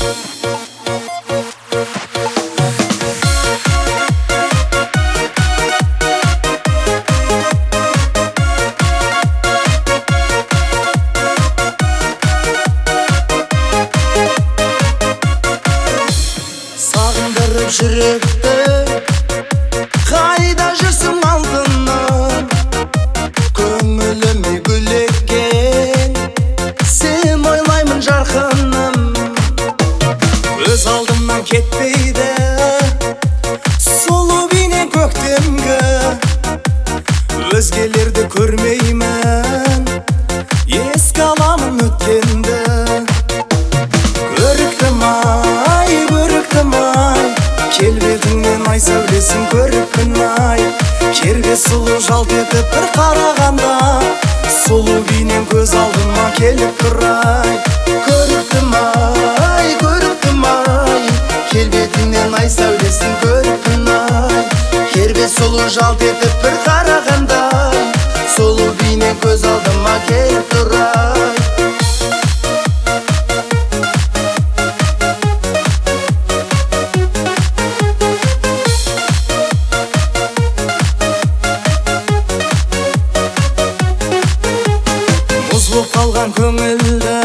Sağındırıp жүректі қайда жүрсің алтыным, көңіліме гүл еккен сен ойлаймын жарқыным. Көз алдымнан кетпейді сұлу бейнең көктемгі, өзгелерді көрмеймін, еске аламын өткенді. Көріктім ай, келбетіңнен ай сәулесін көріппін ай. Кербез сұлу жалт етіп бір қарағанда, сұлу бейнең көз алдыма келіп тұр ай. Көріктім ай, келбетіңнен ай сәулесін көріппін ай. Кербез сұлу жалт етіп бір қарағанда, сұлу бейнең көз алдыма келіп тұр ай. Болып қалған көңілді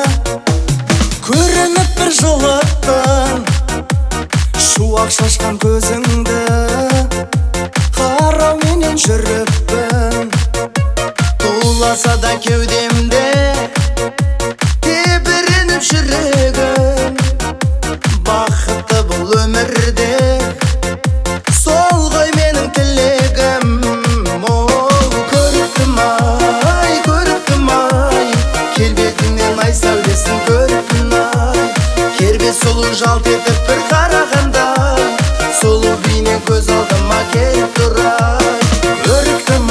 көрініп бір жылыттың, шуақ шашқан көзіңді қарауменен жүріппін. Туласа да кеудемде тебіреніп жүрегім, бақытты бұл өмірде сол ғой менің тілегім. Келбетіңнен ай сәулесін көріппін ай. Кербез сұлу жалт етіп бір қарағанда, сұлу бейнең көз алдыма келіп тұр ай. Көріктім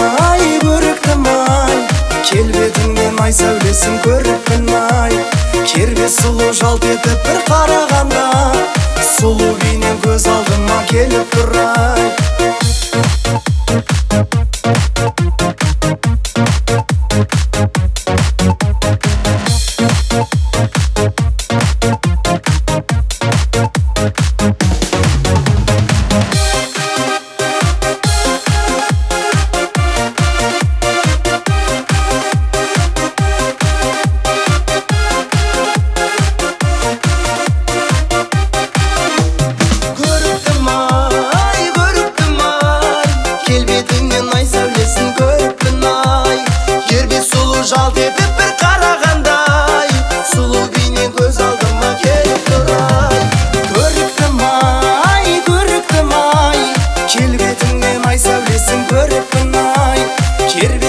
ай, келбетіңнен ай сәулесін көріппін ай. Кербез сұлу жалт етіп бір қарағанда, сұлу бейнең көз алдыма келіп тұр ай. Жалт етіп бір қарағандай, сұлу бейнең көз алдыма келіп тұр ай. Көріктім ай, келбетіңнен ай сәулесін көріппін ай.